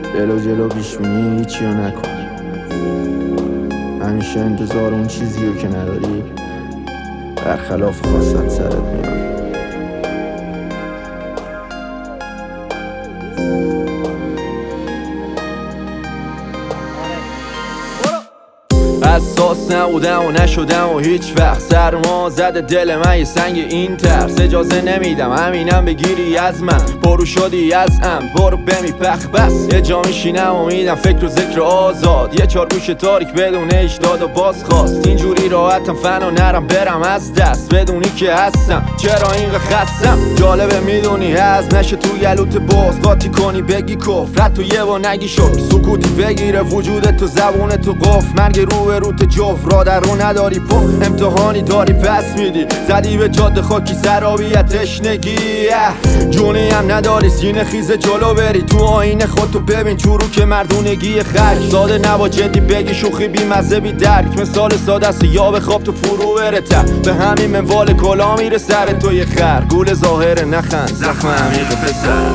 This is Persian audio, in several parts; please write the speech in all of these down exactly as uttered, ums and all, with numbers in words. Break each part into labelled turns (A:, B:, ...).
A: جلو جلو پیش بینی هیچی رو نکن، همیشه انتظار اون چیزی رو که نداری برخلاف خواستت سرت میاد. اساس نبودم و نشدم و هیچ وقت سرما زده دل من یه سنگ این ترس اجازه نمیدم همینم بگیری از من برو شدی از ام برو بمی پخ بس یه جا میشینم و میدم فکر و ذکر آزاد یه چار گوش تاریک بدون هیچ داد و باز خواست اینجوری راحتم فنا نرم برم از دست بدونی که هستم چرا اینقدر خستم جالبه میدونی از نشه تو گلوت باز قاطی کنی بگی کفر تو یه با نگی شک سکوتی بگیره وجودت تو زبون تو قف مرگ رو به روت جف را در رو نداری پا امتحانی داری پس میدی زدی به جاده خاکی سرابیت تشنگی جونی هم نداری سینه خیز جلو بری تو آینه خودتو ببین چورو که مردونگی خرک ساده نبا جدی بگی شوخی بی مزه بی درک مثال ساده است یا به خواب تو فرو بره تر به همین منوال کلا میره سر تو یه خر گول ظاهر نخند زخم عمیق پسر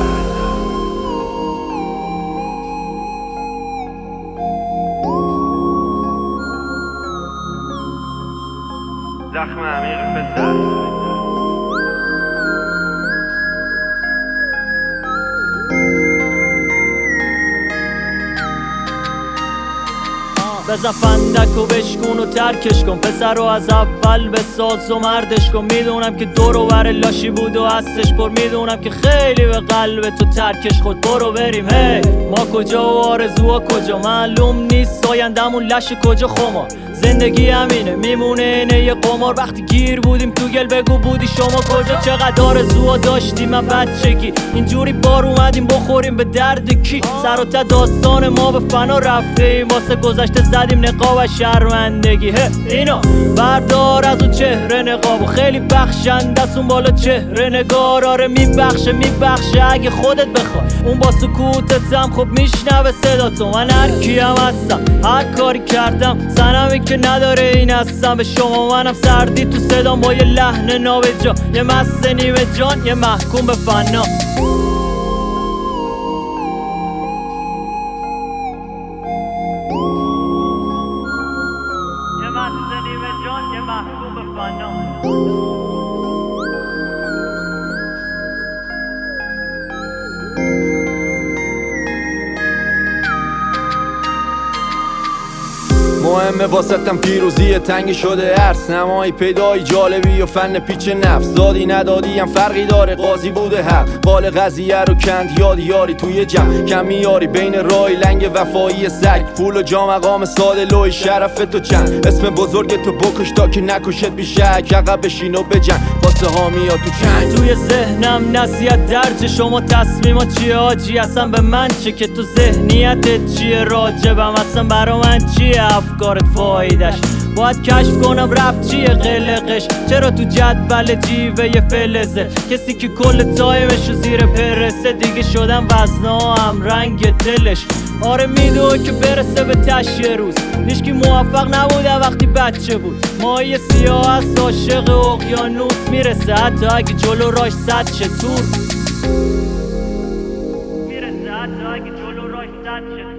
A: زخم عمیق پسر
B: بزن فندک و بشکون و ترکش کن پسر رو از اول به ساز و مردش کن میدونم که دور و بر لاشی بود و هستش پر میدونم که خیلی به قلب تو ترکش خود برو بریم هی hey. ما کجا و آرزوها کجا معلوم نیست آیندمون لش کجا خما زندگی همینه میمونه اینه یه قمار وقتی گیر بودیم تو گل بگو بودی شما کجا چقدر آرزوها داشتیم من بچگی اینجوری بار اومدیم بخوریم به درد کی سر و ته داستان ما به فنا رفته ایم واسه گذشته زدیم نقاب و شرمندگی اینا بردار از اون چهره نقاب و خیلی بخشنده است اون بالا چهره نگار آره میبخشه میبخشه اگه خودت بخوای اون با سکوتت هم خب میشنوه صدا تو من هر کیم هستم هر کاری کردم سنمی که نداره این هستم به شما منم سردی تو صدا ما یه لحن نابجا یه مست نیمه جان یه محکوم به فنا یه مست نیمه جان یه محکوم به فنا
A: مهمه واسطم پیروزی تنگ شده عرص نمایی پیدایی جالبی و فن پیچ نفس دادی ندادی هم فرقی داره قاضی بوده حق قال قضیه رو کند یادی یاری توی جمع کم میاری بین رای لنگ وفایی سگ پول و جا مقام ساده لوی شرف تو چند اسم بزرگ تو بکش تا که نکشت بیشک عقب بشین و بجنگ واسه حامی ها تو چند
B: توی ذهنم نصیحت درج شما تصمیمات چیه آجی اصلا به من چه که تو ذهنیتت چیه راجبم اصلا برا من چیه افکارت فایدش باید کشف کنم رفت چیه قلقش چرا تو جدول جیوه یه فلزه کسی که کل تایمشو زیر پرسه دیگه شدم وزنا هم رنگ دلش آره میدون که برسه به تش یه روز هیچکی موفق نبوده وقتی بچه بود ماهی سیاه از عاشق اقیانوس میرسه حتی اگه جلو راش صد شه تور میرسه حتی اگه جلو راش صد شه